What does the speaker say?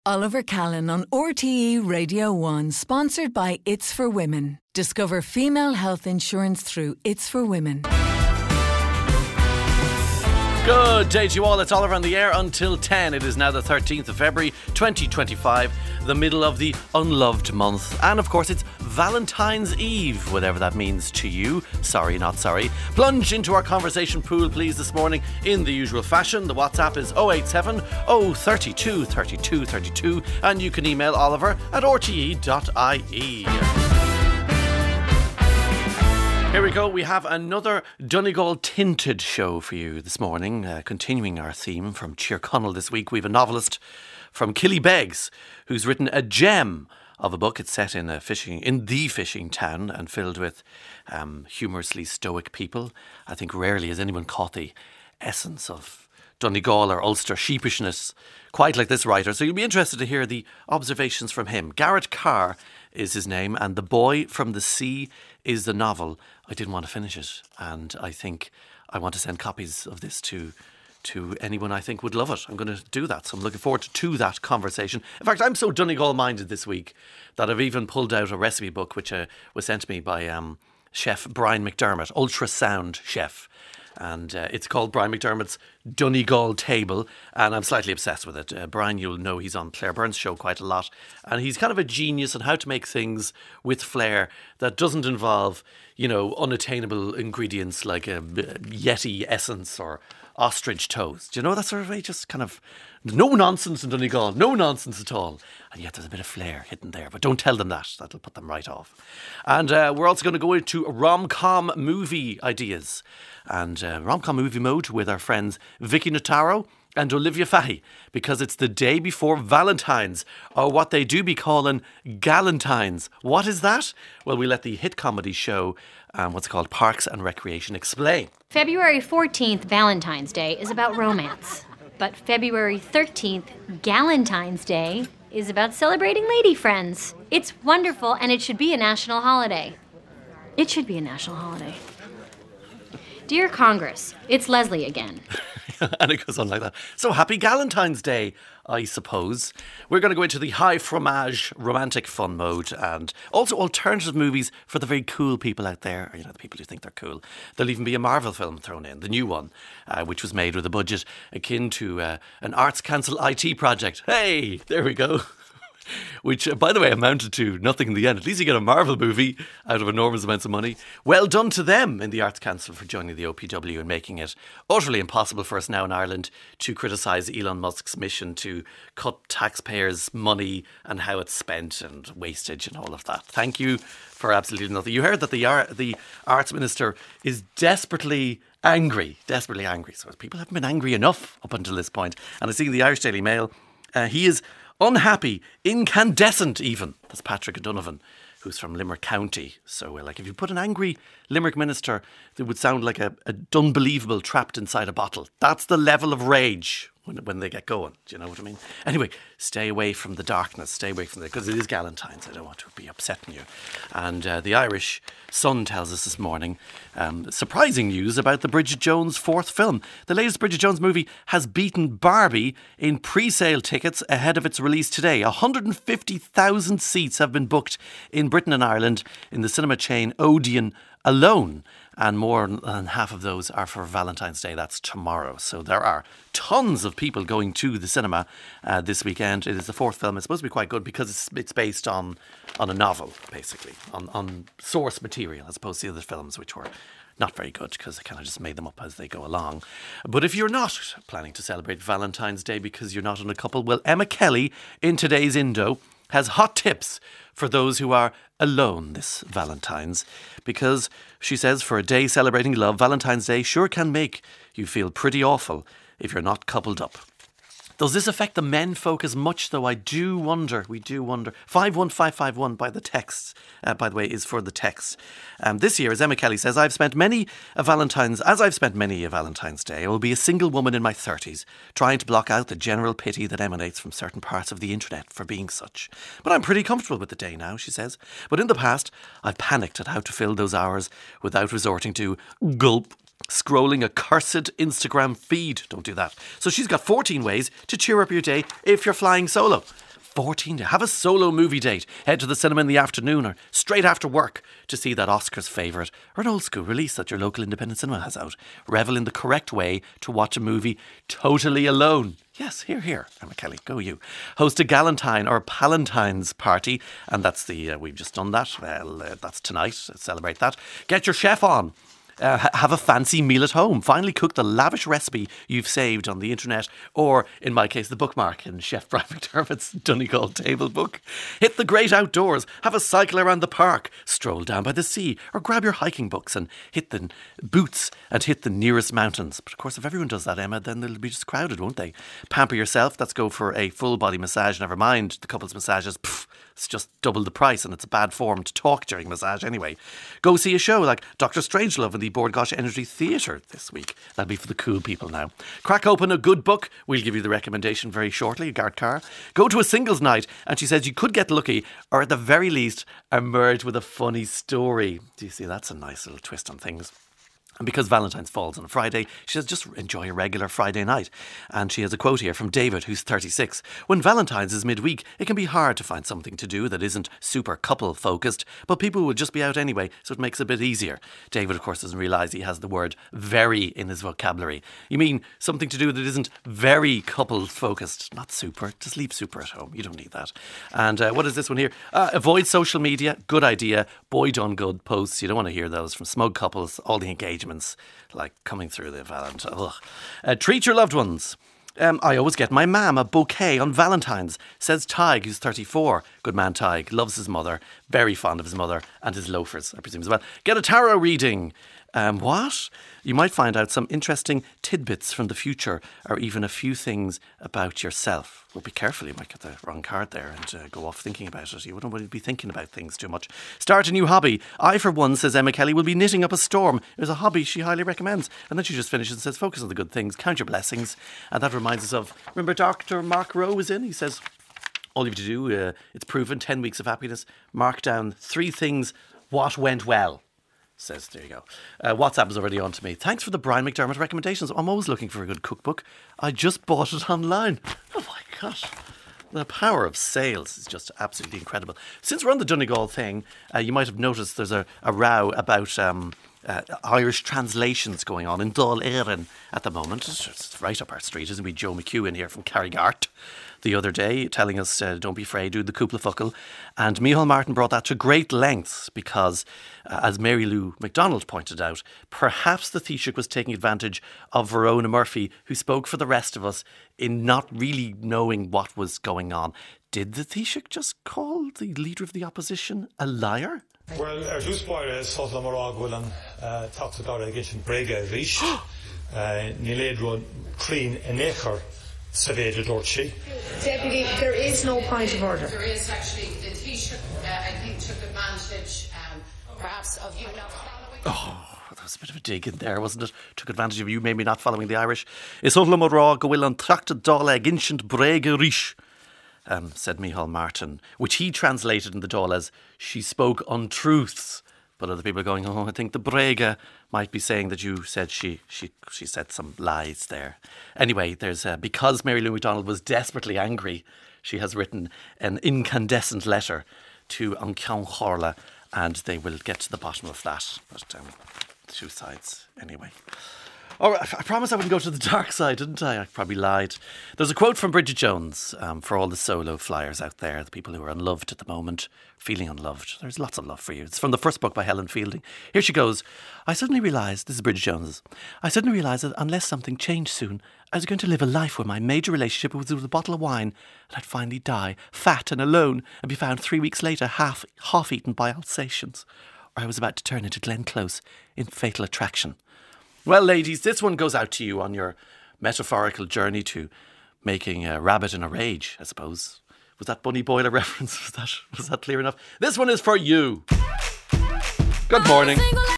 Oliver Callan on RTE Radio 1, sponsored by It's for Women. Discover female health insurance through It's for Women. Good day to you all. It's Oliver on the air until 10. It is now the 13th of February 2025, the middle of the unloved month. And of course, it's Valentine's Eve, whatever that means to you. Sorry, not sorry. Plunge into our conversation pool, please, this morning in the usual fashion. The WhatsApp is 087 032 32 32, and you can email Oliver at rte.ie. Here we go. We have another Donegal tinted show for you this morning. Continuing our theme from Tyrconnell this week, we have a novelist from Killybegs who's written a gem of a book. It's set in the fishing town and filled with humorously stoic people. I think rarely has anyone caught the essence of Donegal or Ulster sheepishness quite like this writer. So you'll be interested to hear the observations from him. Garrett Carr is his name, and The Boy from the Sea is the novel. I didn't want to finish it, and I think I want to send copies of this to anyone I think would love it. I'm going to do that, so I'm looking forward to that conversation. In fact, I'm so Donegal minded this week that I've even pulled out a recipe book which was sent to me by chef Brian McDermott, ultrasound chef. And it's called Brian McDermott's Donegal Table, and I'm slightly obsessed with it. Brian, you'll know he's on Claire Byrne's show quite a lot, and he's kind of a genius on how to make things with flair that doesn't involve, unattainable ingredients like a Yeti essence or ostrich toes. Do you know that sort of way? Just kind of no nonsense in Donegal, no nonsense at all. And yet there's a bit of flair hidden there. But don't tell them that. That'll put them right off. And we're also going to go into rom-com movie ideas. And rom-com movie mode with our friends Vicky Notaro and Olivia Fahy, because it's the day before Valentine's, or what they do be calling Galentines. What is that? Well, we let the hit comedy show, what's it called, Parks and Recreation, explain. February 14th, Valentine's Day, is about romance. But February 13th, Galentine's Day, is about celebrating lady friends. It's wonderful, and it should be a national holiday. It should be a national holiday. Dear Congress, it's Leslie again. And it goes on like that. So happy Galentine's Day, I suppose. We're going to go into the high fromage romantic fun mode, and also alternative movies for the very cool people out there, the people who think they're cool. There'll even be a Marvel film thrown in, the new one, which was made with a budget akin to an Arts Council IT project. Hey, there we go. Which, by the way, amounted to nothing in the end. At least you get a Marvel movie out of enormous amounts of money. Well done to them in the Arts Council for joining the OPW and making it utterly impossible for us now in Ireland to criticise Elon Musk's mission to cut taxpayers' money and how it's spent and wastage and all of that. Thank you for absolutely nothing. You heard that the Arts Minister is desperately angry. So people haven't been angry enough up until this point. And I see in the Irish Daily Mail, he is unhappy, incandescent even. That's Patrick O'Donovan, who's from Limerick County. So if you put an angry Limerick minister, it would sound like a unbelievable trapped inside a bottle. That's the level of rage when they get going. Do you know what I mean? Anyway, stay away from the darkness. Stay away from because it is Galentine's. I don't want to be upsetting you. And the Irish Sun tells us this morning surprising news about the Bridget Jones fourth film. The latest Bridget Jones movie has beaten Barbie in pre-sale tickets ahead of its release today. 150,000 seats have been booked in Britain and Ireland in the cinema chain Odeon alone. And more than half of those are for Valentine's Day. That's tomorrow. So there are tons of people going to the cinema this weekend. It is the fourth film. It's supposed to be quite good because it's based on a novel, basically, on source material, as opposed to the other films, which were not very good because they kind of just made them up as they go along. But if you're not planning to celebrate Valentine's Day because you're not in a couple, well, Emma Kelly in today's Indo has hot tips for those who are alone this Valentine's, because she says for a day celebrating love, Valentine's Day sure can make you feel pretty awful if you're not coupled up. Does this affect the men folk as much, though? We do wonder. 51551 by the texts, by the way, is for the text. This year, as Emma Kelly says, as I've spent many a Valentine's Day, I will be a single woman in my 30s, trying to block out the general pity that emanates from certain parts of the internet for being such. But I'm pretty comfortable with the day now, she says. But in the past, I've panicked at how to fill those hours without resorting to gulp scrolling a cursed Instagram feed. Don't do that. So she's got 14 ways to cheer up your day if you're flying solo. 14. Have a solo movie date. Head to the cinema in the afternoon or straight after work to see that Oscars favourite or an old school release that your local independent cinema has out. Revel in the correct way to watch a movie totally alone. Yes, here, Emma Kelly, go you. Host a Galentine or Palentine's party, and that's we've just done that. Well, that's tonight. Celebrate that. Get your chef on. Have a fancy meal at home. Finally cook the lavish recipe you've saved on the internet, or in my case, the bookmark in Chef Brian McDermott's Donegal table book. Hit the great outdoors. Have a cycle around the park. Stroll down by the sea, or grab your hiking books and hit the boots and hit the nearest mountains. But of course, if everyone does that, Emma, then they'll be just crowded, won't they? Pamper yourself. Let's go for a full body massage. Never mind the couples massages. It's just double the price, and it's a bad form to talk during massage anyway. Go see a show like Dr. Strangelove in the Bord Gáis Energy Theatre this week. That'll be for the cool people now. Crack open a good book. We'll give you the recommendation very shortly. Gart Carr. Go to a singles night, and she says you could get lucky, or at the very least, emerge with a funny story. Do you see? That's a nice little twist on things. And because Valentine's falls on a Friday, she says just enjoy a regular Friday night. And she has a quote here from David, who's 36. When Valentine's is midweek, it can be hard to find something to do that isn't super couple focused, but people will just be out anyway, so it makes it a bit easier. David, of course, doesn't realise he has the word very in his vocabulary. You mean something to do that isn't very couple focused, not super. Just leave super at home. You don't need that. And what is this one here? Avoid social media. Good idea. Boy done good posts. You don't want to hear those from smug couples. All the engagements like coming through the Valentine. Treat your loved ones. I always get my mam a bouquet on Valentine's, says Tig, who's 34. Good man Tig, loves his mother, very fond of his mother and his loafers, I presume as well. Get a tarot reading. What? You might find out some interesting tidbits from the future, or even a few things about yourself. Well, be careful, you might get the wrong card there and go off thinking about it. You wouldn't want to be thinking about things too much. Start a new hobby. I, for one, says Emma Kelly, will be knitting up a storm. It was a hobby she highly recommends. And then she just finishes and says, focus on the good things, count your blessings. And that reminds us of, remember Dr. Mark Rowe was in? He says, all you have to do, it's proven, 10 weeks of happiness, mark down 3 things, what went well. Says, there you go. WhatsApp is already on to me. Thanks for the Brian McDermott recommendations. I'm always looking for a good cookbook. I just bought it online. Oh my gosh. The power of sales is just absolutely incredible. Since we're on the Donegal thing, you might have noticed there's a row about Irish translations going on in Dáil Éireann at the moment. It's right up our street, isn't it? Joe McHugh in here from Carrigart the other day telling us don't be afraid, do the cúpla focal. And Micheál Martin brought that to great lengths because, as Mary Lou MacDonald pointed out, perhaps the Taoiseach was taking advantage of Verona Murphy, who spoke for the rest of us in not really knowing what was going on. Did the Taoiseach just call the leader of the opposition a liar? Well, dús baire sotla mará bhfuil an tábhachtá ag Brega Ríis ní léadrón clean in échar sa bhéidir dúirt. Deputy, there is no point of order. There is actually. The Taoiseach, I think, took advantage perhaps of you not following. Oh, that was a bit of a dig in there, wasn't it? Took advantage of you maybe not following the Irish. Is sotla mará go bhfuil an tráchta dála ag Brega Ríis. Said Micheál Martin, which he translated in the Dáil as, she spoke untruths. But other people are going, I think the Brega might be saying that you said she said some lies there. Anyway, there's because Mary Lou MacDonald was desperately angry, she has written an incandescent letter to An Ceann Comhairle, and they will get to the bottom of that. But 2 sides anyway. Oh, I promised I wouldn't go to the dark side, didn't I? I probably lied. There's a quote from Bridget Jones for all the solo flyers out there, the people who are unloved at the moment, feeling unloved. There's lots of love for you. It's from the first book by Helen Fielding. Here she goes. I suddenly realised, this is Bridget Jones, I suddenly realised that unless something changed soon, I was going to live a life where my major relationship was with a bottle of wine, and I'd finally die, fat and alone, and be found 3 weeks later half-eaten by Alsatians. Or I was about to turn into Glenn Close in Fatal Attraction. Well, ladies, this one goes out to you on your metaphorical journey to making a rabbit in a rage, I suppose. Was that Bunny Boiler reference? Was that clear enough? This one is for you. Good morning.